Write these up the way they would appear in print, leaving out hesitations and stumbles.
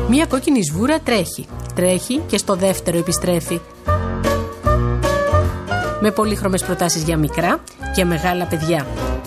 Μία κόκκινη σβούρα τρέχει. Τρέχει και στο δεύτερο επιστρέφει. Με πολύχρωμες προτάσεις για μικρά και μεγάλα παιδιά.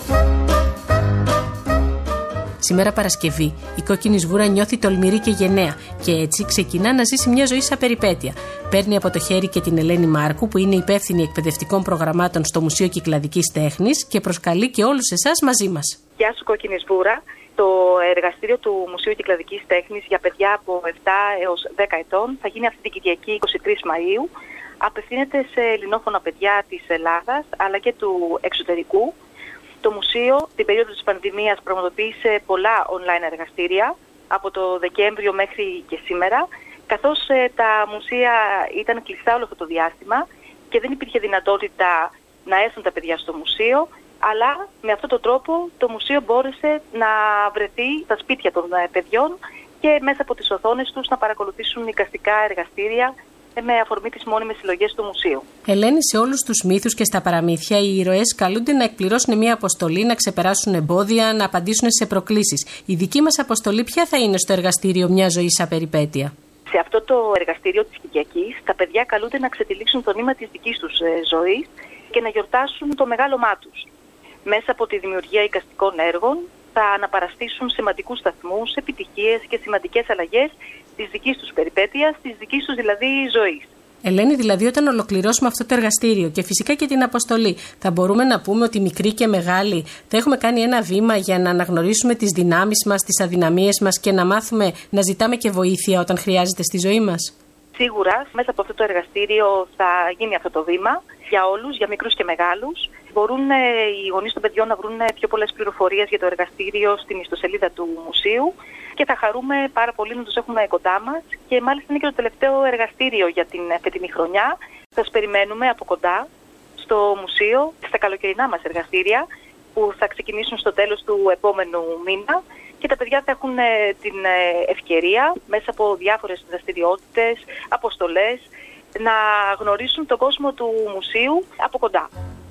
Σήμερα Παρασκευή, η κόκκινη σβούρα νιώθει τολμηρή και γενναία και έτσι ξεκινά να ζήσει μια ζωή σαν περιπέτεια. Παίρνει από το χέρι και την Ελένη Μάρκου, που είναι υπεύθυνη εκπαιδευτικών προγραμμάτων στο Μουσείο Κυκλαδικής Τέχνης, και προσκαλεί και όλους εσάς μαζί μας. Γεια σου, κόκκινη σβούρα. Το εργαστήριο του Μουσείου Κυκλαδικής Τέχνης για παιδιά από 7 έως 10 ετών θα γίνει αυτή την Κυριακή 23 Μαΐου. Απευθύνεται σε ελληνόφωνα παιδιά της Ελλάδας αλλά και του εξωτερικού. Το Μουσείο την περίοδο της πανδημίας πραγματοποίησε πολλά online εργαστήρια από το Δεκέμβριο μέχρι και σήμερα, καθώς τα μουσεία ήταν κλειστά όλο αυτό το διάστημα και δεν υπήρχε δυνατότητα να έρθουν τα παιδιά στο μουσείο, αλλά με αυτόν τον τρόπο το μουσείο μπόρεσε να βρεθεί στα σπίτια των παιδιών και μέσα από τις οθόνες τους να παρακολουθήσουν εικαστικά εργαστήρια με αφορμή τις μόνιμες συλλογές του μουσείου. Ελένη, σε όλους τους μύθους και στα παραμύθια, οι ήρωες καλούνται να εκπληρώσουν μια αποστολή, να ξεπεράσουν εμπόδια, να απαντήσουν σε προκλήσεις. Η δική μας αποστολή ποια θα είναι στο εργαστήριο Μια ζωή σαν περιπέτεια? Σε αυτό το εργαστήριο της Κυριακής, τα παιδιά καλούνται να ξετυλίξουν το νήμα της δικής τους ζωής και να γιορτάσουν το μεγάλωμά τους. Μέσα από τη δημιουργία εικαστικών έργων θα αναπαραστήσουν σημαντικούς σταθμούς, επιτυχίες και σημαντικές αλλαγές της δικής τους περιπέτειας, της δικής τους δηλαδή ζωής. Ελένη, δηλαδή όταν ολοκληρώσουμε αυτό το εργαστήριο και φυσικά και την αποστολή, θα μπορούμε να πούμε ότι μικροί και μεγάλοι θα έχουμε κάνει ένα βήμα για να αναγνωρίσουμε τις δυνάμεις μας, τις αδυναμίες μας και να μάθουμε να ζητάμε και βοήθεια όταν χρειάζεται στη ζωή μας? Σίγουρα, μέσα από αυτό το εργαστήριο θα γίνει αυτό το βήμα για όλους, για μικρούς και μεγάλους. Μπορούν οι γονείς των παιδιών να βρουν πιο πολλές πληροφορίες για το εργαστήριο στην ιστοσελίδα του μουσείου και θα χαρούμε πάρα πολύ να τους έχουμε κοντά μας. Και μάλιστα είναι και το τελευταίο εργαστήριο για την φετινή χρονιά. Θα σας περιμένουμε από κοντά στο μουσείο, στα καλοκαιρινά μας εργαστήρια που θα ξεκινήσουν στο τέλος του επόμενου μήνα. Και τα παιδιά θα έχουν την ευκαιρία μέσα από διάφορες δραστηριότητες, αποστολές, να γνωρίσουν τον κόσμο του μουσείου από κοντά.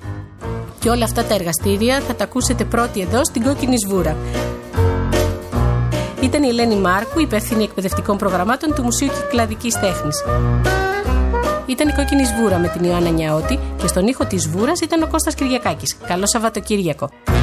Και όλα αυτά τα εργαστήρια θα τα ακούσετε πρώτοι εδώ στην Κόκκινη Σβούρα. Ήταν η Ελένη Μάρκου, υπεύθυνη εκπαιδευτικών προγραμμάτων του Μουσείου Κυκλαδικής Τέχνης. Ήταν η Κόκκινη Σβούρα με την Ιωάννα Νιαώτη και στον ήχο της Σβούρας ήταν ο Κώστας Κυριακάκης. Καλό Σαββατοκύριακο.